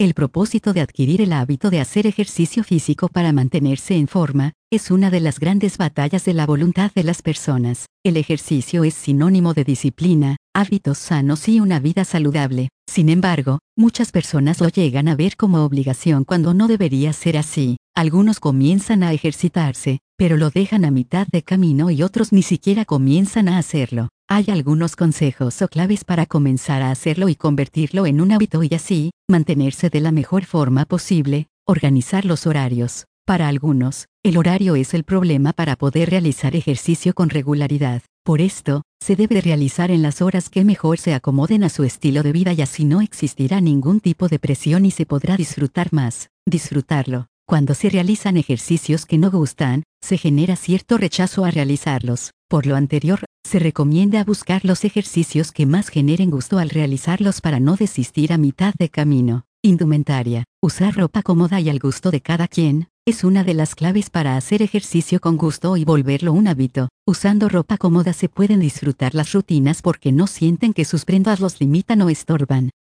El propósito de adquirir el hábito de hacer ejercicio físico para mantenerse en forma, es una de las grandes batallas de la voluntad de las personas. El ejercicio es sinónimo de disciplina, hábitos sanos y una vida saludable. Sin embargo, muchas personas lo llegan a ver como obligación cuando no debería ser así. Algunos comienzan a ejercitarse, pero lo dejan a mitad de camino y otros ni siquiera comienzan a hacerlo. Hay algunos consejos o claves para comenzar a hacerlo y convertirlo en un hábito y así, mantenerse de la mejor forma posible. Organizar los horarios. Para algunos, el horario es el problema para poder realizar ejercicio con regularidad. Por esto, se debe realizar en las horas que mejor se acomoden a su estilo de vida y así no existirá ningún tipo de presión y se podrá disfrutar más. Disfrutarlo. Cuando se realizan ejercicios que no gustan, se genera cierto rechazo a realizarlos. Por lo anterior, se recomienda buscar los ejercicios que más generen gusto al realizarlos para no desistir a mitad de camino. Indumentaria. Usar ropa cómoda y al gusto de cada quien, es una de las claves para hacer ejercicio con gusto y volverlo un hábito. Usando ropa cómoda se pueden disfrutar las rutinas porque no sienten que sus prendas los limitan o estorban.